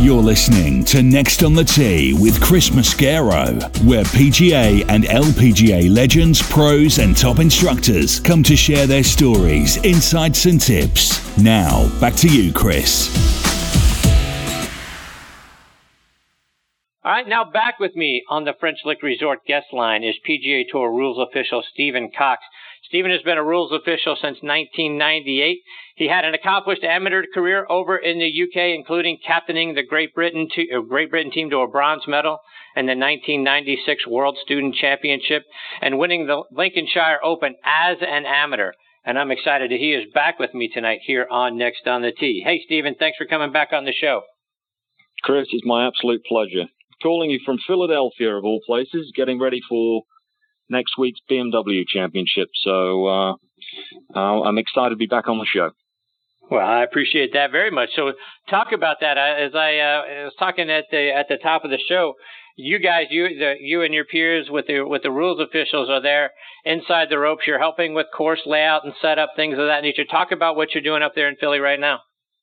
You're listening to Next on the Tee with Chris Mascaro, where PGA and LPGA legends, pros and top instructors come to share their stories, insights and tips. Now, back to you, Chris. All right, now back with me on the French Lick Resort guest line is PGA Tour rules official Stephen Cox. Stephen has been a rules official since 1998. He had an accomplished amateur career over in the UK, including captaining the Great Britain team to a bronze medal in the 1996 World Student Championship and winning the Lincolnshire Open as an amateur. And I'm excited that he is back with me tonight here on Next on the Tee. Hey, Stephen, thanks for coming back on the show. Chris, it's my absolute pleasure. Calling you from Philadelphia, of all places, getting ready for next week's BMW Championship. So I'm excited to be back on the show. Well, I appreciate that very much. So talk about that. As I was talking at the top of the show, you guys, you and your peers with the rules officials are there inside the ropes. You're helping with course layout and setup, things of that nature. Talk about what you're doing up there in Philly right now.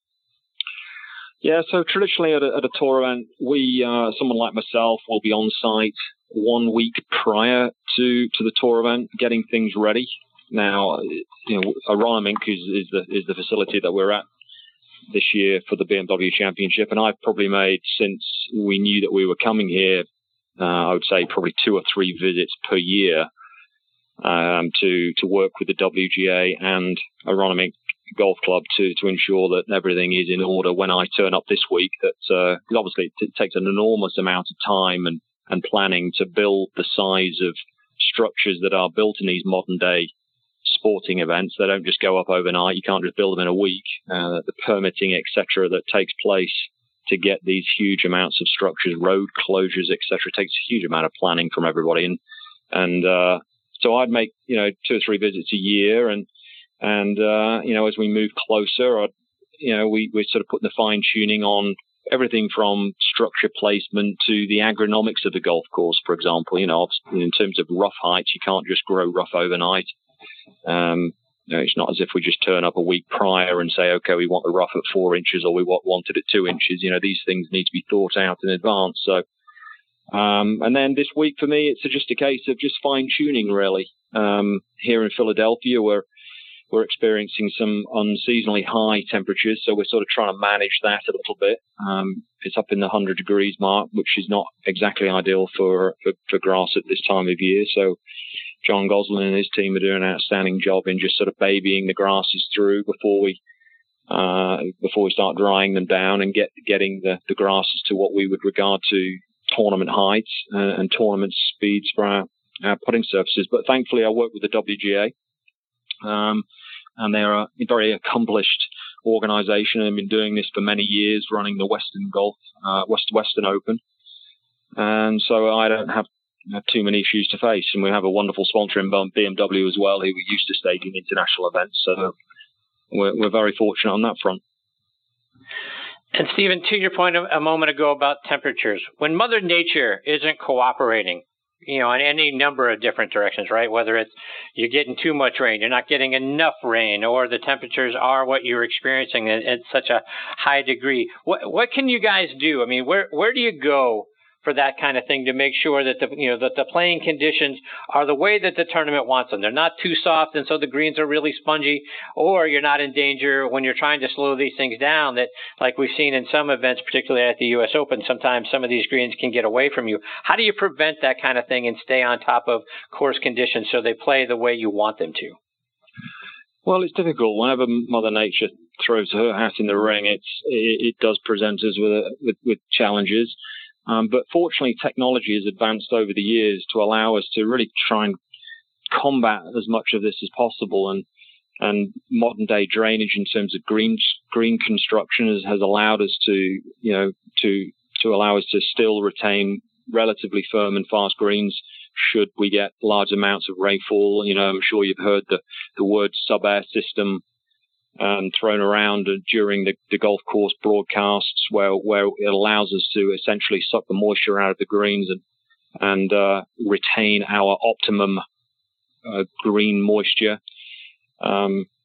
Yeah, so traditionally at a tour event, someone like myself will be on site 1 week prior to the tour event, getting things ready. Now, Aronimink is the facility that we're at this year for the BMW Championship, and I've probably made, since we knew that we were coming here, I would say probably 2 or 3 visits per year to work with the WGA and Aronimink Golf Club to ensure that everything is in order when I turn up this week. That obviously it takes an enormous amount of time and planning to build the size of structures that are built in these modern day sporting events. They don't just go up overnight. You can't just build them in a week. The permitting, etc., that takes place to get these huge amounts of structures, road closures, etc., takes a huge amount of planning from everybody. And so I'd make 2 or 3 visits a year, and as we move closer, we're sort of putting the fine tuning on everything from structure placement to the agronomics of the golf course, for example. In terms of rough heights, you can't just grow rough overnight. It's not as if we just turn up a week prior and say, okay, we want the rough at 4 inches or we want it at 2 inches. These things need to be thought out in advance. So, and then this week for me, it's just a case of just fine tuning, really. Here in Philadelphia, we're experiencing some unseasonably high temperatures, so we're sort of trying to manage that a little bit. It's up in the 100 degrees mark, which is not exactly ideal for grass at this time of year. So John Goslin and his team are doing an outstanding job in just sort of babying the grasses through before we start drying them down and getting the grasses to what we would regard to tournament heights and tournament speeds for our putting surfaces. But thankfully, I work with the WGA. And they're a very accomplished organization and have been doing this for many years, running the Western Open. And so I don't have too many issues to face. And we have a wonderful sponsor in BMW as well, who we're used to staging international events. So we're very fortunate on that front. And Stephen, to your point a moment ago about temperatures, when Mother Nature isn't cooperating, in any number of different directions, right? Whether it's you're getting too much rain, you're not getting enough rain, or the temperatures are what you're experiencing at such a high degree. What can you guys do? I mean, where do you go for that kind of thing to make sure that the playing conditions are the way that the tournament wants them? They're not too soft, and so the greens are really spongy, or you're not in danger when you're trying to slow these things down. That, like we've seen in some events, particularly at the U.S. Open, sometimes some of these greens can get away from you. How do you prevent that kind of thing and stay on top of course conditions so they play the way you want them to? Well, it's difficult. Whenever Mother Nature throws her hat in the ring, it does present us with challenges. But fortunately, technology has advanced over the years to allow us to really try and combat as much of this as possible. And modern day drainage in terms of green construction has allowed us to allow us to still retain relatively firm and fast greens should we get large amounts of rainfall. I'm sure you've heard the word sub-air system thrown around during the golf course broadcasts, where it allows us to essentially suck the moisture out of the greens and retain our optimum green moisture.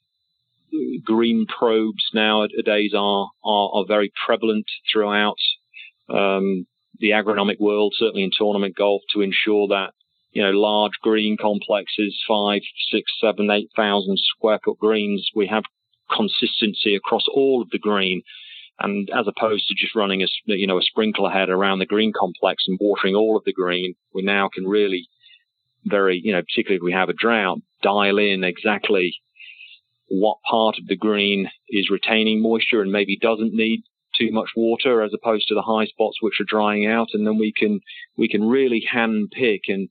Green probes nowadays are very prevalent throughout the agronomic world, certainly in tournament golf, to ensure that, large green complexes, 5, 6, 7, 8,000 square foot greens, we have consistency across all of the green. And as opposed to just running a sprinkler head around the green complex and watering all of the green, we now can really particularly if we have a drought, dial in exactly what part of the green is retaining moisture and maybe doesn't need too much water, as opposed to the high spots which are drying out. And then we can really hand pick and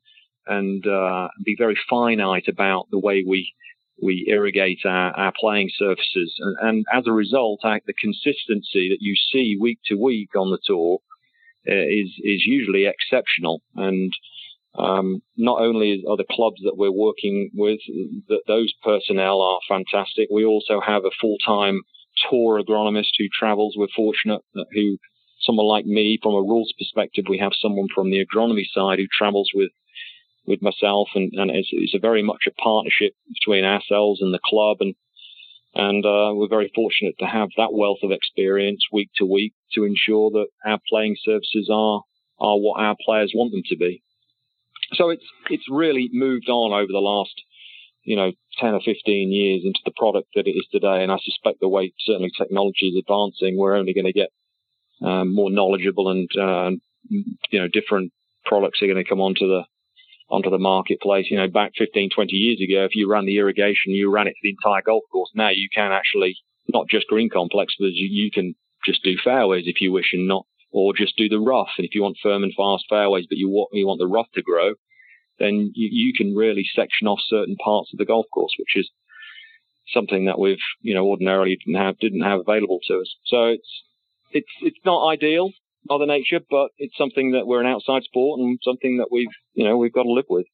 be very finite about the way we irrigate our playing surfaces. And as a result, the consistency that you see week to week on the tour is usually exceptional. And not only are the clubs that we're working with, that those personnel are fantastic, we also have a full-time tour agronomist who travels. We're fortunate that someone like me, from a rules perspective, we have someone from the agronomy side who travels with myself, and it's a very much a partnership between ourselves and the club, and we're very fortunate to have that wealth of experience week to week to ensure that our playing surfaces are what our players want them to be. So it's really moved on over the last 10 or 15 years into the product that it is today, and I suspect the way certainly technology is advancing, we're only going to get more knowledgeable, and different products are going to come onto the marketplace. Back 15, 20 years ago, if you ran the irrigation, you ran it to the entire golf course. Now you can actually not just green complex, but you can just do fairways if you wish, or just do the rough. And if you want firm and fast fairways, but you want the rough to grow, then you can really section off certain parts of the golf course, which is something that we've ordinarily didn't have available to us. So it's not ideal, Mother Nature, but it's something that we're an outside sport and something that we've got to live with.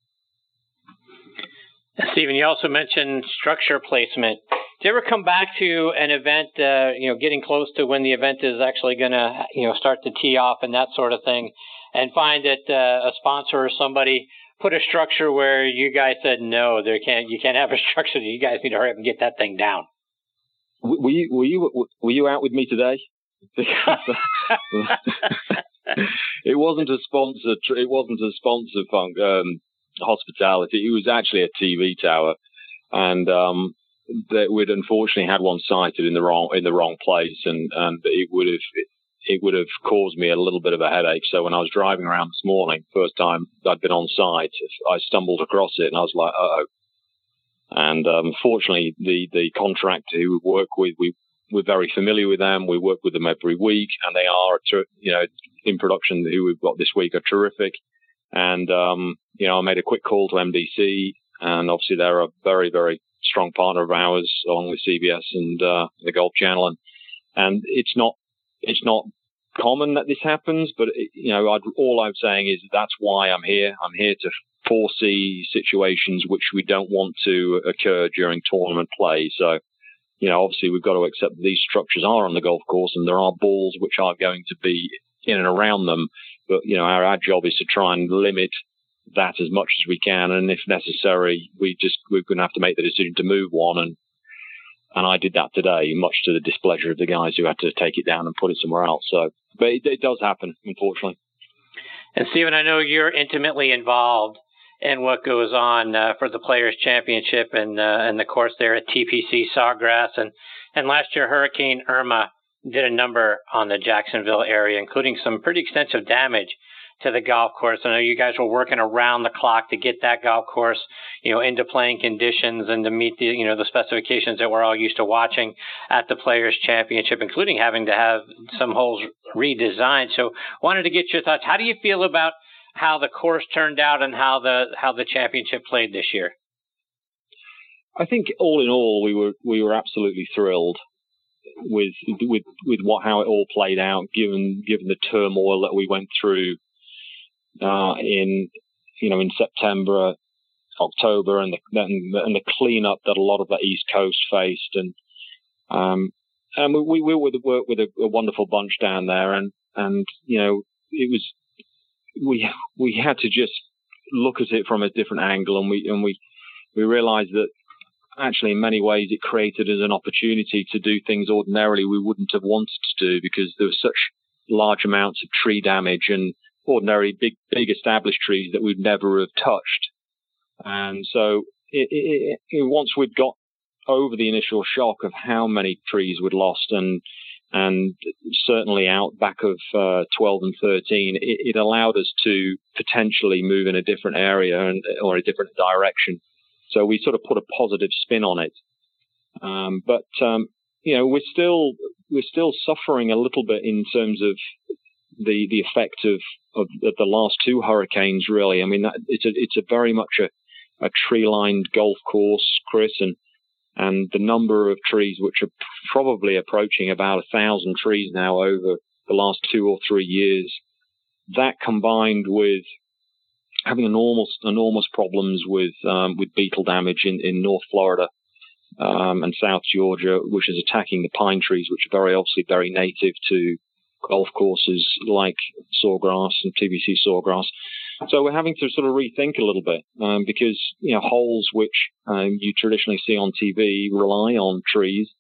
Stephen, you also mentioned structure placement. Do you ever come back to an event, getting close to when the event is actually going to, start to tee off and that sort of thing, and find that a sponsor or somebody put a structure where you guys said, no, you can't have a structure, you guys need to hurry up and get that thing down? Were you out with me today? It wasn't a sponsor hospitality. It was actually a TV tower, and that we'd unfortunately had one sited in the wrong place, and it would have caused me a little bit of a headache. So when I was driving around this morning, first time I'd been on site, I stumbled across it, and I was like, uh-oh. And fortunately, the contractor who we work with, we're very familiar with them. We work with them every week, and they are, in production, who we've got this week are terrific. And, I made a quick call to MDC, and obviously they're a very, very strong partner of ours, along with CBS and the Golf Channel. And it's not common that this happens, but all I'm saying is that's why I'm here. I'm here to foresee situations which we don't want to occur during tournament play. So, obviously we've got to accept that these structures are on the golf course, and there are balls which are going to be in and around them. But, our job is to try and limit that as much as we can. And if necessary, we're going to have to make the decision to move one. And I did that today, much to the displeasure of the guys who had to take it down and put it somewhere else. So, but it does happen, unfortunately. And Stephen, I know you're intimately involved in what goes on for the Players Championship and the course there at TPC Sawgrass. And last year, Hurricane Irma did a number on the Jacksonville area, including some pretty extensive damage to the golf course. I know you guys were working around the clock to get that golf course, into playing conditions and to meet the specifications that we're all used to watching at the Players Championship, including having to have some holes redesigned. So wanted to get your thoughts. How do you feel about how the course turned out and how the championship played this year? I think all in all, we were absolutely thrilled with how it all played out, given the turmoil that we went through in September, October, and the cleanup that a lot of the East Coast faced, and we worked with a wonderful bunch down there, and it was we had to just look at it from a different angle, and we realized that actually in many ways it created us an opportunity to do things ordinarily we wouldn't have wanted to do, because there was such large amounts of tree damage and ordinary big established trees that we'd never have touched. And so once we'd got over the initial shock of how many trees we'd lost, and certainly out back of 12 and 13, it allowed us to potentially move in a different area or a different direction. So we sort of put a positive spin on it. But we're still suffering a little bit in terms of the effect of the last two hurricanes. Really, I mean, it's a very much a tree-lined golf course, Chris, and the number of trees, which are probably approaching about 1,000 trees now over the last 2 or 3 years, that combined with having enormous problems with beetle damage in North Florida and South Georgia, which is attacking the pine trees, which are very obviously very native to golf courses like sawgrass and TBC sawgrass. So we're having to sort of rethink a little bit because holes which you traditionally see on TV rely on trees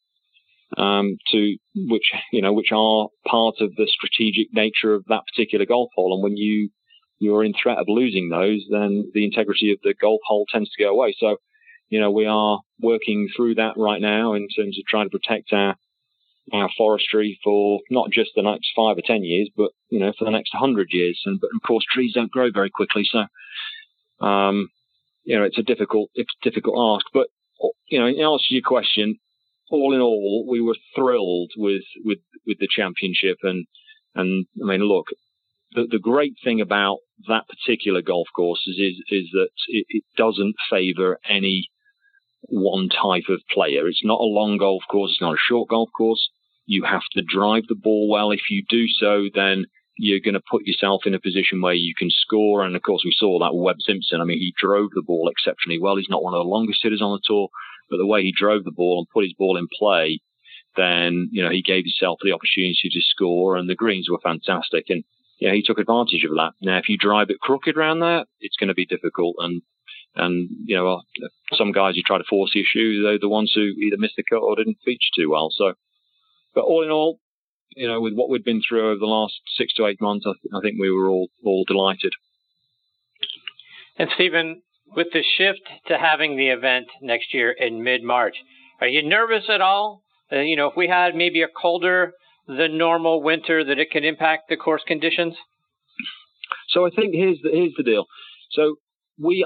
which are part of the strategic nature of that particular golf hole. And when you're in threat of losing those, then the integrity of the golf hole tends to go away. So we are working through that right now in terms of trying to protect our forestry for not just the next 5 or 10 years, but for the next 100 years. But of course, trees don't grow very quickly, so it's a difficult ask. But in answer to your question, all in all, we were thrilled with the championship, and I mean, look, the great thing about that particular golf course is that it doesn't favour any one type of player. It's not a long golf course. It's not a short golf course. You have to drive the ball well. If you do so, then you're going to put yourself in a position where you can score. And of course, we saw that with Webb Simpson. I mean, he drove the ball exceptionally well. He's not one of the longest hitters on the tour, but the way he drove the ball and put his ball in play, then, he gave himself the opportunity to score, and the greens were fantastic. And, he took advantage of that. Now, if you drive it crooked around that, it's going to be difficult. And some guys who try to force the issue, they're the ones who either missed the cut or didn't feature too well. So, but all in all, with what we've been through over the last 6 to 8 months, I think we were all delighted. And Stephen, with the shift to having the event next year in mid-March, are you nervous at all? If we had maybe a colder than normal winter, that it can impact the course conditions? So I think here's the deal. So we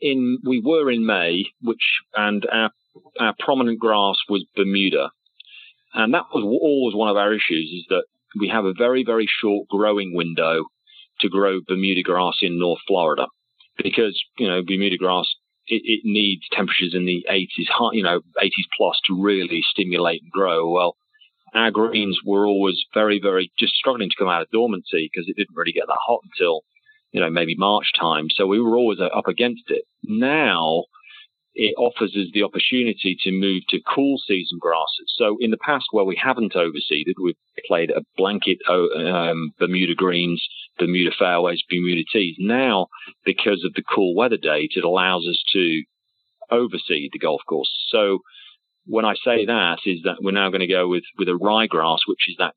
were in May, and our prominent grass was Bermuda. And that was always one of our issues, is that we have a very, very short growing window to grow Bermuda grass in North Florida, because, Bermuda grass, it needs temperatures in the 80s plus to really stimulate and grow. Well, our greens were always very, very just struggling to come out of dormancy because it didn't really get that hot until, maybe March time. So we were always up against it. Now it offers us the opportunity to move to cool season grasses. So in the past, where we haven't overseeded, we've played a blanket Bermuda greens, Bermuda fairways, Bermuda tees. Now, because of the cool weather date, it allows us to overseed the golf course. So when I say that, is that we're now going to go with a ryegrass, which is that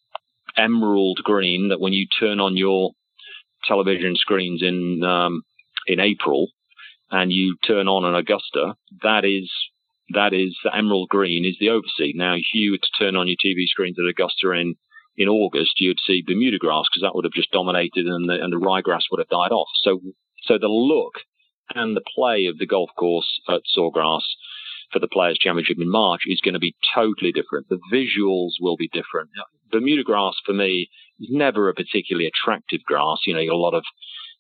emerald green that when you turn on your television screens in April, and you turn on an Augusta, that is the emerald green is the overseed. Now, if you were to turn on your TV screens at Augusta in August, you'd see Bermuda grass, because that would have just dominated, and the ryegrass would have died off. So the look and the play of the golf course at Sawgrass for the Players' Championship in March is going to be totally different. The visuals will be different. Bermuda grass, for me, is never a particularly attractive grass. You got a lot of,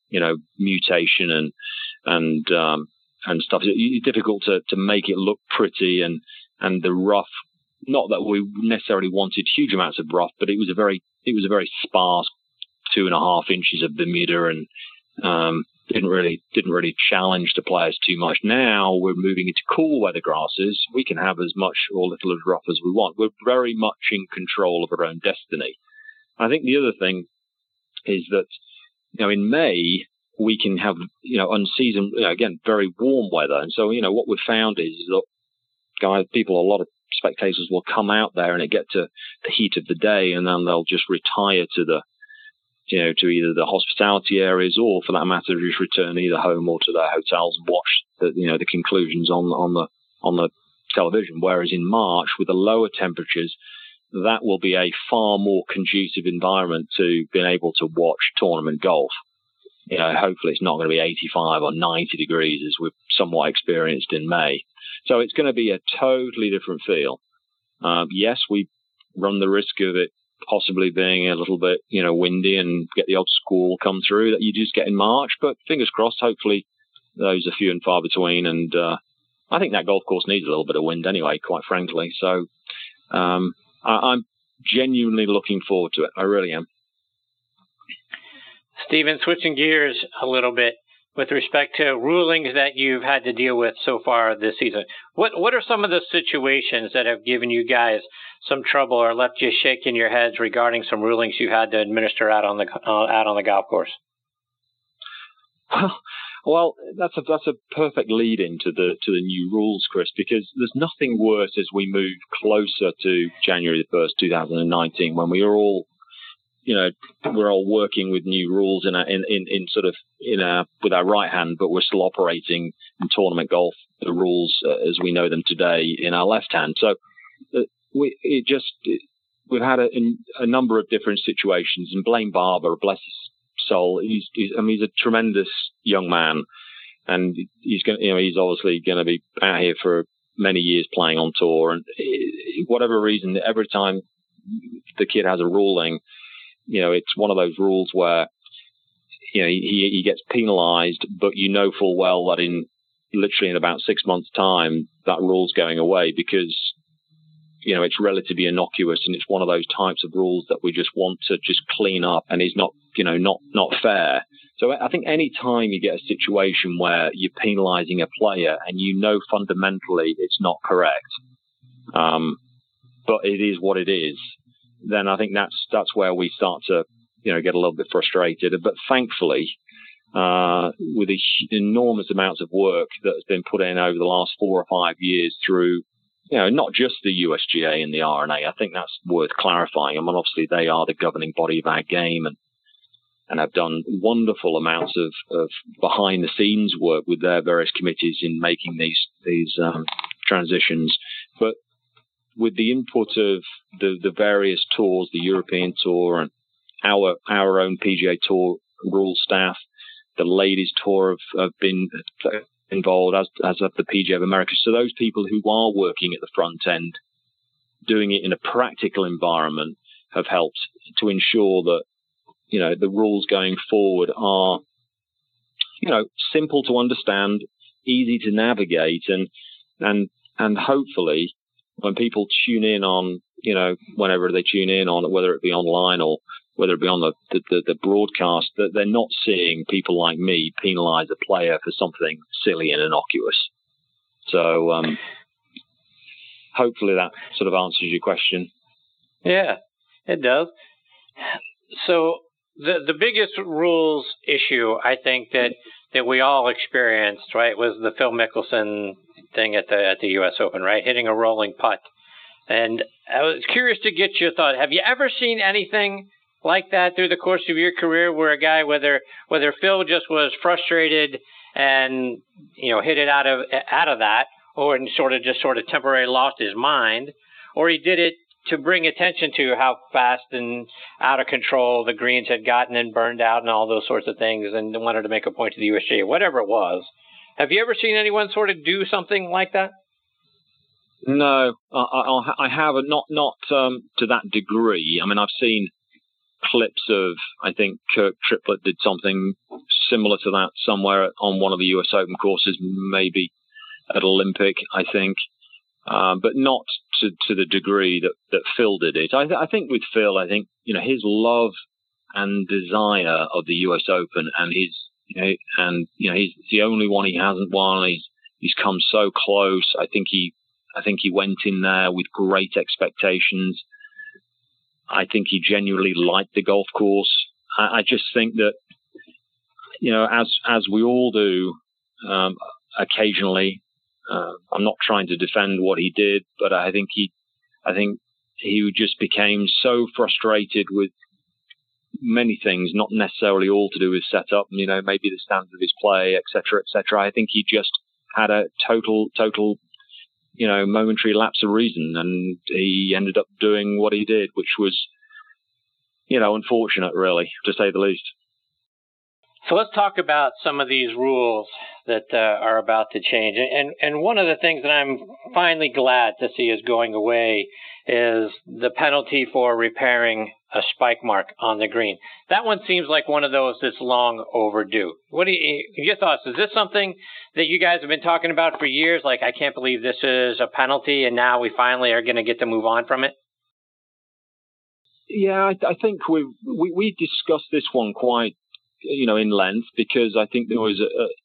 mutation and stuff. It's difficult to make it look pretty, and the rough. Not that we necessarily wanted huge amounts of rough, but it was a very sparse 2.5 inches of Bermuda, and didn't really challenge the players too much. Now we're moving into cool weather grasses. We can have as much or little as rough as we want. We're very much in control of our own destiny. I think the other thing is that, in May we can have, unseasoned, again, very warm weather. And so, what we've found is that a lot of spectators will come out there and it get to the heat of the day, and then they'll just retire to to either the hospitality areas, or for that matter, just return either home or to their hotels and watch the conclusions on the television. Whereas in March, with the lower temperatures, that will be a far more conducive environment to being able to watch tournament golf. Hopefully it's not going to be 85 or 90 degrees as we've somewhat experienced in May. So it's going to be a totally different feel. Yes, we run the risk of it possibly being a little bit, windy and get the odd squall come through that you just get in March. But fingers crossed, hopefully those are few and far between. And I think that golf course needs a little bit of wind anyway, quite frankly. So I'm genuinely looking forward to it. I really am. Stephen, switching gears a little bit with respect to rulings that you've had to deal with so far this season. What are some of the situations that have given you guys some trouble or left you shaking your heads regarding some rulings you had to administer out on the golf course? Well, that's a perfect lead into the new rules, Chris, because there's nothing worse as we move closer to January the 1st, 2019, when we are all, we're all working with new rules with our right hand, but we're still operating in tournament golf the rules as we know them today in our left hand. So we've had a number of different situations, and Blaine Barber, bless his soul, he's a tremendous young man, and he's obviously going to be out here for many years playing on tour, and whatever reason, every time the kid has a ruling, it's one of those rules where he gets penalized, but full well that literally in about 6 months' time that rule's going away, because it's relatively innocuous, and it's one of those types of rules that we just want to just clean up, and is not fair. So I think any time you get a situation where you're penalizing a player and fundamentally it's not correct, but it is what it is, then I think that's where we start to get a little bit frustrated. But thankfully, with the enormous amounts of work that has been put in over the last 4 or 5 years through not just the USGA and the R&A, I think that's worth clarifying. I mean, obviously they are the governing body of our game, and have done wonderful amounts of behind the scenes work with their various committees in making these transitions. But with the input of the various tours, the European Tour and our own PGA Tour rule staff, the Ladies Tour have been involved, as have the PGA of America. So those people who are working at the front end, doing it in a practical environment, have helped to ensure that the rules going forward are simple to understand, easy to navigate, and hopefully when people tune in on whenever they tune in on, whether it be online or whether it be on the broadcast, that they're not seeing people like me penalize a player for something silly and innocuous. So hopefully that sort of answers your question. Yeah, it does. So the biggest rules issue, I think, that we all experienced, right, was the Phil Mickelson thing at the U.S. Open, right, hitting a rolling putt. And I was curious to get your thought. Have you ever seen anything like that through the course of your career, where a guy, whether Phil just was frustrated and hit it out of that, or sort of temporarily lost his mind, or he did it to bring attention to how fast and out of control the greens had gotten and burned out and all those sorts of things, and wanted to make a point to the USGA, whatever it was. Have you ever seen anyone sort of do something like that? No, I haven't, not to that degree. I mean, I've seen clips of, I think Kirk Triplett did something similar to that somewhere on one of the US Open courses, maybe at Olympic, I think, but not to the degree that Phil did it. I think with Phil, his love and desire of the US Open, and he's the only one he hasn't won. He's come so close. I think he went in there with great expectations. I think he genuinely liked the golf course. I just think that, as we all do, occasionally, I'm not trying to defend what he did, but I think he just became so frustrated with many things, not necessarily all to do with setup, maybe the standards of his play, etc., etc. I think he just had a total, momentary lapse of reason, and he ended up doing what he did, which was, unfortunate, really, to say the least. So let's talk about some of these rules that are about to change. And one of the things that I'm finally glad to see is going away is the penalty for repairing a spike mark on the green. That one seems like one of those that's long overdue. What are your thoughts? Is this something that you guys have been talking about for years? Like, I can't believe this is a penalty, and now we finally are going to get to move on from it? Yeah, I think we discussed this one quite, in length, because I think there was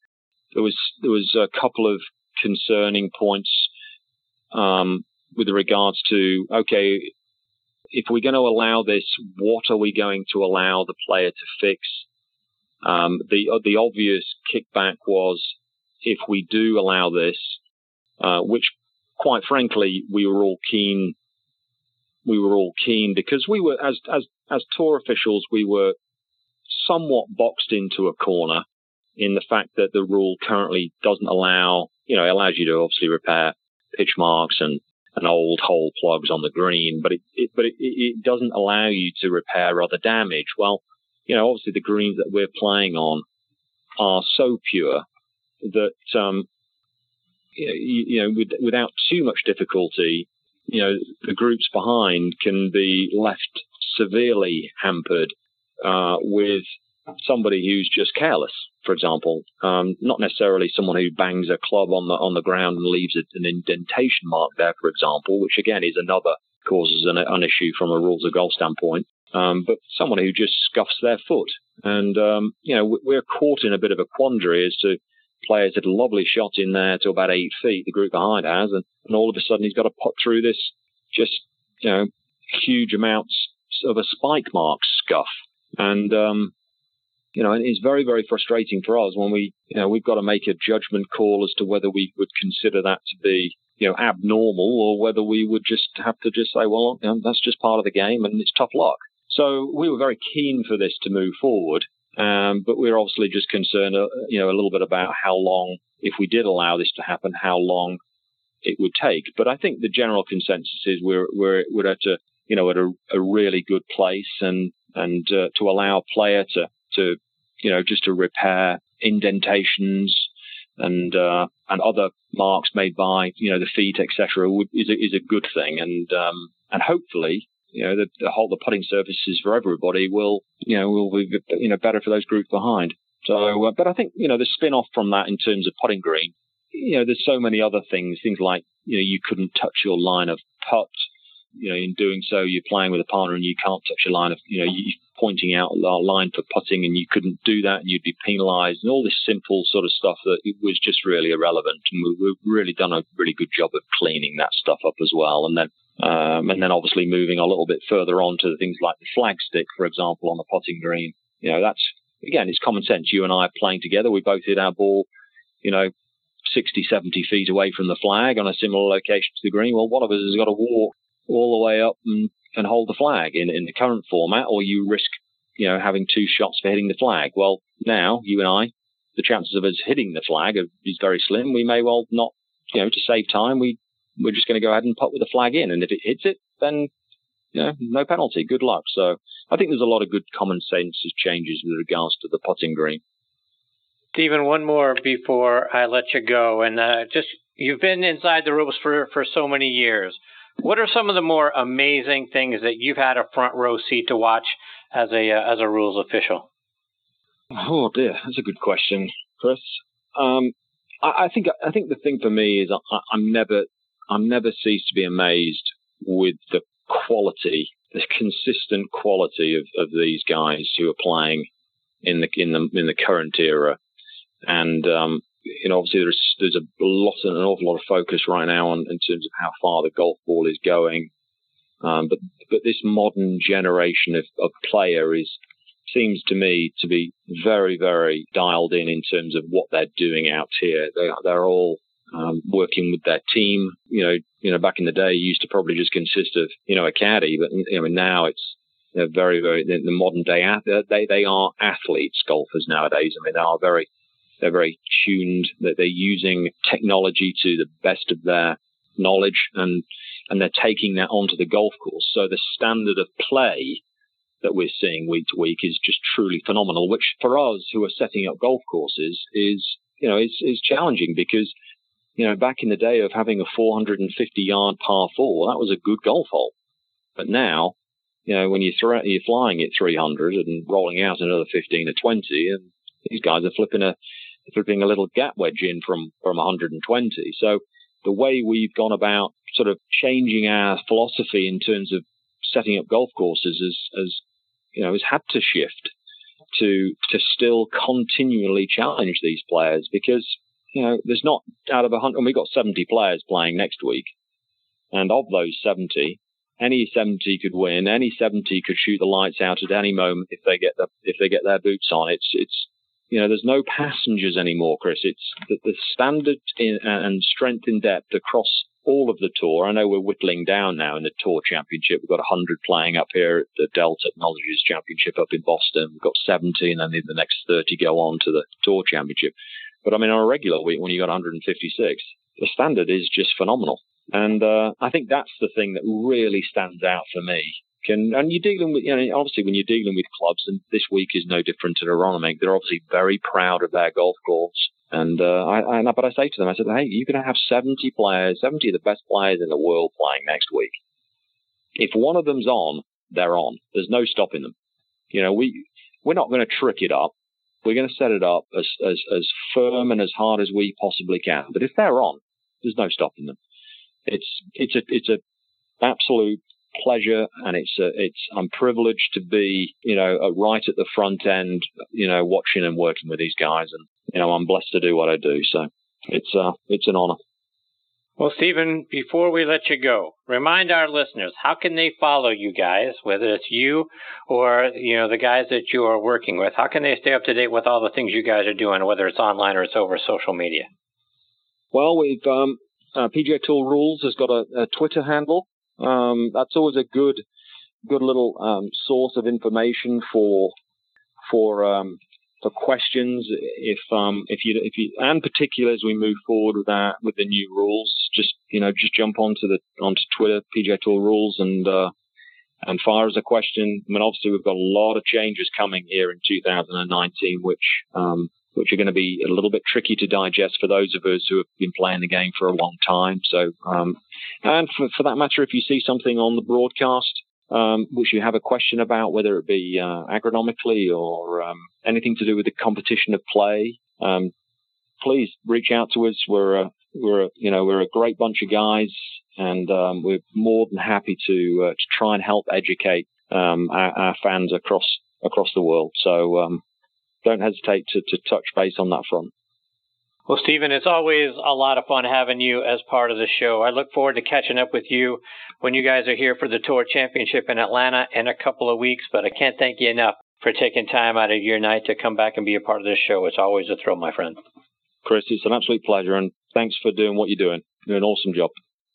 a couple of concerning points with regards to, okay, if we're going to allow this, what are we going to allow the player to fix? The obvious kickback was, if we do allow this, which quite frankly we were all keen because we were, as tour officials, we were somewhat boxed into a corner in the fact that the rule currently doesn't allow, it allows you to obviously repair pitch marks and old hole plugs on the green, but it doesn't allow you to repair other damage. Well, obviously the greens that we're playing on are so pure that, without too much difficulty, the groups behind can be left severely hampered with somebody who's just careless, for example. Not necessarily someone who bangs a club on the ground and leaves an indentation mark there, for example, which again is another causes an issue from a rules of golf standpoint. But someone who just scuffs their foot. And, we're caught in a bit of a quandary as to players had a lovely shot in there to about 8 feet, the group behind has, and all of a sudden he's got to put through this just, huge amounts of a spike mark scuff. And, and it's very, very frustrating for us when we've got to make a judgment call as to whether we would consider that to be, abnormal, or whether we would just have to just say, well, that's just part of the game and it's tough luck. So we were very keen for this to move forward. But we're obviously just concerned, a little bit about how long, if we did allow this to happen, how long it would take. But I think the general consensus is we're at a really good place, and to allow a player to just to repair indentations and other marks made by the feet, etc., is a good thing, and hopefully the putting surfaces for everybody will be better for those groups behind. So, but I think the spin-off from that in terms of putting green, there's so many other things like you couldn't touch your line of putt. In doing so, you're playing with a partner and you can't touch your line of, you're pointing out a line for putting and you couldn't do that and you'd be penalised, and all this simple sort of stuff that it was just really irrelevant. And we've really done a really good job of cleaning that stuff up as well. And then obviously moving a little bit further on to things like the flag stick, for example, on the putting green. That's, again, it's common sense. You and I are playing together. We both hit our ball, 60, 70 feet away from the flag on a similar location to the green. Well, one of us has got to walk all the way up and hold the flag in the current format, or you risk, having 2 shots for hitting the flag. Well, now, you and I, the chances of us hitting the flag is very slim. We may well not, to save time, we're just going to go ahead and putt with the flag in. And if it hits it, then, no penalty. Good luck. So I think there's a lot of good common sense changes with regards to the putting green. Stephen, one more before I let you go. And you've been inside the ropes for so many years. What are some of the more amazing things that you've had a front row seat to watch as a rules official? Oh dear, that's a good question, Chris. I think the thing for me is I'm never ceased to be amazed with the quality, the consistent quality of these guys who are playing in the current era, and obviously there's an awful lot of focus right now in terms of how far the golf ball is going, but this modern generation of player seems to me to be very, very dialed in terms of what they're doing out here. They're all working with their team. Back in the day, it used to probably just consist of, a caddy, but now it's very, very, the modern day, they are athletes, golfers nowadays. They're very tuned, that they're using technology to the best of their knowledge, and they're taking that onto the golf course. So the standard of play that we're seeing week to week is just truly phenomenal, which for us who are setting up golf courses is challenging, because, back in the day of having a 450-yard par 4, that was a good golf hole. But now, when you're flying at 300 and rolling out another 15 or 20, and these guys are flipping a little gap wedge in from 120. So the way we've gone about sort of changing our philosophy in terms of setting up golf courses has had to shift to still continually challenge these players, because there's not, out of 100, and we've got 70 players playing next week, and of those 70, any 70 could win, any 70 could shoot the lights out at any moment if they get their boots on. It's there's no passengers anymore, Chris. It's the standard and strength in depth across all of the tour. I know we're whittling down now in the Tour Championship. We've got 100 playing up here at the Dell Technologies Championship up in Boston. We've got 70, and then the next 30 go on to the Tour Championship. But on a regular week, when you got 156, the standard is just phenomenal. And I think that's the thing that really stands out for me. And you're dealing with, obviously when you're dealing with clubs, and this week is no different to Aronimink, they're obviously very proud of their golf course. And but I say to them, I said, hey, you're going to have 70 players, 70 of the best players in the world playing next week. If one of them's on, they're on. There's no stopping them. We're not going to trick it up. We're going to set it up as firm and as hard as we possibly can. But if they're on, there's no stopping them. It's a absolute pleasure, and I'm privileged to be right at the front end, watching and working with these guys, and I'm blessed to do what I do. So it's an honor. Well, Stephen, before we let you go, remind our listeners, how can they follow you guys, whether it's you or the guys that you are working with? How can they stay up to date with all the things you guys are doing, whether it's online or it's over social media? Well, we've PGA Tour Rules has got a Twitter handle. That's always a good little source of information for questions. If you, and particularly as we move forward with the new rules, just jump onto Twitter, PGA Tour Rules, and fire us a question. I mean, obviously we've got a lot of changes coming here in 2019, which are going to be a little bit tricky to digest for those of us who have been playing the game for a long time. So, and for that matter, if you see something on the broadcast which you have a question about, whether it be agronomically or anything to do with the competition of play, please reach out to us. We're a great bunch of guys, and we're more than happy to try and help educate our fans across the world. So. Don't hesitate to touch base on that front. Well, Stephen, it's always a lot of fun having you as part of the show. I look forward to catching up with you when you guys are here for the Tour Championship in Atlanta in a couple of weeks, but I can't thank you enough for taking time out of your night to come back and be a part of this show. It's always a thrill, my friend. Chris, it's an absolute pleasure, and thanks for doing what you're doing. You're an awesome job.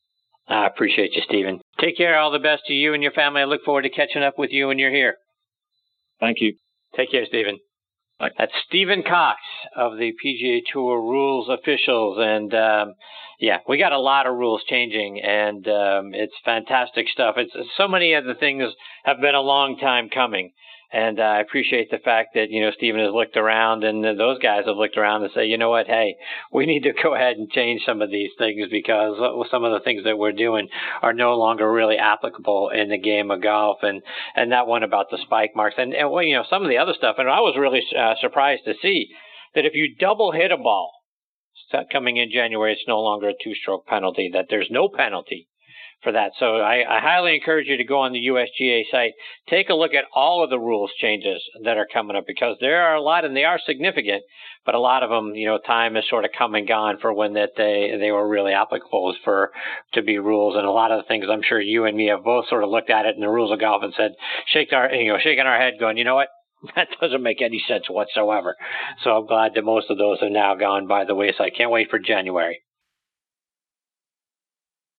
I appreciate you, Stephen. Take care. All the best to you and your family. I look forward to catching up with you when you're here. Thank you. Take care, Stephen. That's Stephen Cox of the PGA Tour Rules Officials. And, we got a lot of rules changing, and it's fantastic stuff. It's so many of the things have been a long time coming. And I appreciate the fact that, Stephen has looked around, and those guys have looked around and say, you know what, hey, we need to go ahead and change some of these things, because some of the things that we're doing are no longer really applicable in the game of golf. And that one about the spike marks and some of the other stuff. And I was really surprised to see that if you double hit a ball coming in January, it's no longer a 2-stroke penalty, that there's no penalty for that. So I highly encourage you to go on the USGA site, take a look at all of the rules changes that are coming up, because there are a lot, and they are significant, but a lot of them, time has sort of come and gone for when that they were really applicable to be rules. And a lot of the things, I'm sure you and me have both sort of looked at it in the rules of golf and said, shaking our head going, you know what? That doesn't make any sense whatsoever. So I'm glad that most of those have now gone by the wayside. Can't wait for January.